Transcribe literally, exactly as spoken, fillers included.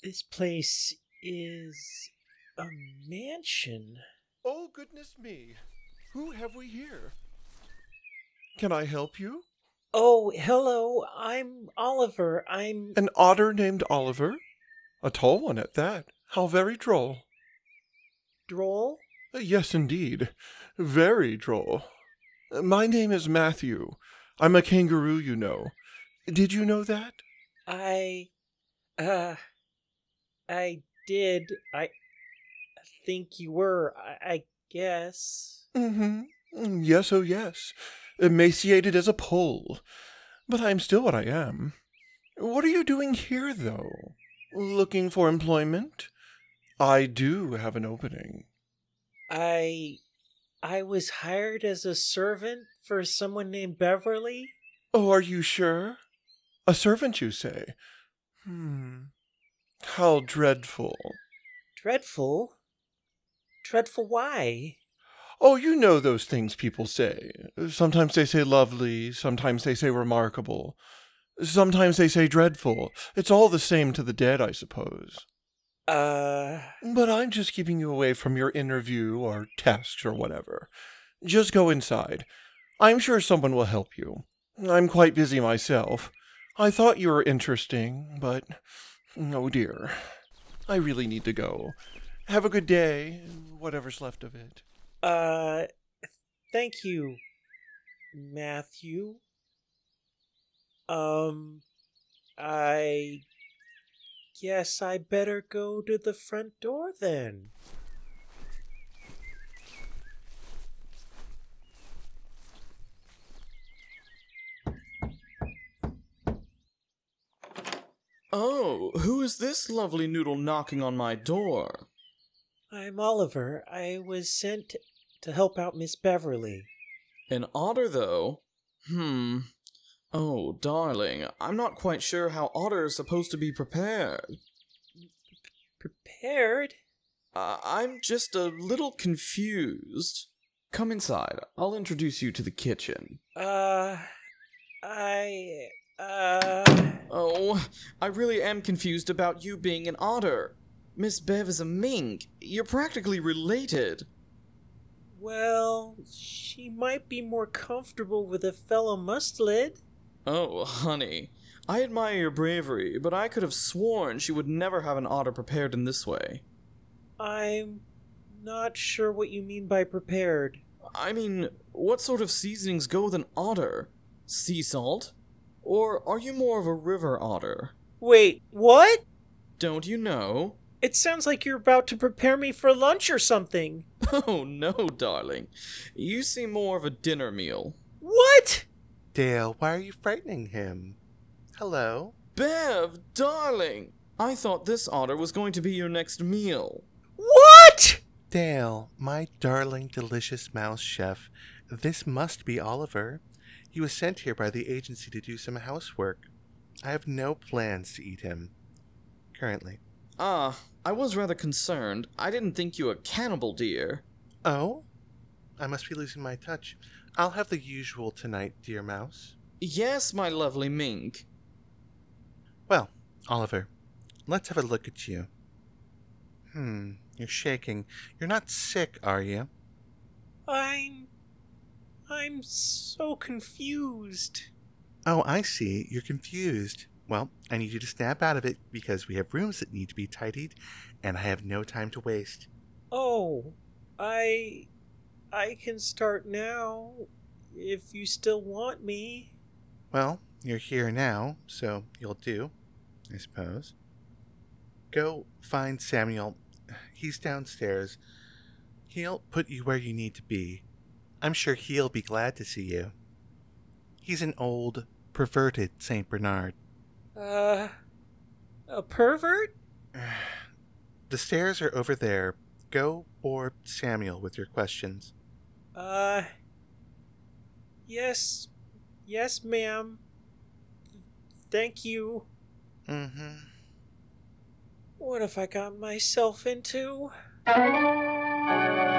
This place is a mansion. Oh, goodness me. Who have we here? Can I help you? Oh, hello. I'm Oliver. I'm. An otter named Oliver? A tall one at that. How very droll. Droll? Yes, indeed. Very droll. My name is Matthew. I'm a kangaroo, you know. Did you know that? I. Uh. I did. I think you were. I, I guess. Mm-hmm. Yes, oh yes. Emaciated as a pole. But I am still what I am. What are you doing here, though? Looking for employment? I do have an opening. I. I was hired as a servant for someone named Beverly. Oh, are you sure? A servant, you say? Hmm. How dreadful. Dreadful? Dreadful why? Oh, you know those things people say. Sometimes they say lovely, sometimes they say remarkable. Sometimes they say dreadful. It's all the same to the dead, I suppose. Uh. But I'm just keeping you away from your interview or test or whatever. Just go inside. I'm sure someone will help you. I'm quite busy myself. I thought you were interesting, but... oh dear. I really need to go. Have a good day, whatever's left of it. Uh. Thank you, Matthew. Um. I guess I better go to the front door then. Oh, who is this lovely noodle knocking on my door? I'm Oliver. I was sent to help out Miss Beverly. An otter, though? Hmm. Oh, darling, I'm not quite sure how otter is supposed to be prepared. Prepared? Uh, I'm just a little confused. Come inside. I'll introduce you to the kitchen. Uh. I. Uh. Oh, I really am confused about you being an otter. Miss Bev is a mink. You're practically related. Well, she might be more comfortable with a fellow mustelid. Oh, honey. I admire your bravery, but I could have sworn she would never have an otter prepared in this way. I'm not sure what you mean by prepared. I mean, what sort of seasonings go with an otter? Sea salt? Or are you more of a river otter? Wait, what? Don't you know? It sounds like you're about to prepare me for lunch or something. Oh, no, darling. You seem more of a dinner meal. What? Dale, why are you frightening him? Hello? Bev, darling! I thought this otter was going to be your next meal. What? Dale, my darling, delicious mouse chef, this must be Oliver. He was sent here by the agency to do some housework. I have no plans to eat him. Currently. Ah, I was rather concerned. I didn't think you a cannibal, dear. Oh? I must be losing my touch. I'll have the usual tonight, dear mouse. Yes, my lovely mink. Well, Oliver, let's have a look at you. Hmm, you're shaking. You're not sick, are you? I'm... I'm so confused. Oh, I see. You're confused. Well, I need you to snap out of it because we have rooms that need to be tidied, and I have no time to waste. Oh, I... I can start now, if you still want me. Well, you're here now, so you'll do, I suppose. Go find Samuel. He's downstairs. He'll put you where you need to be. I'm sure he'll be glad to see you. He's an old, perverted Saint Bernard. Uh... A pervert? The stairs are over there. Go bore Samuel with your questions. Uh... Yes... Yes, ma'am. Thank you. Mm-hmm. What have I got myself into?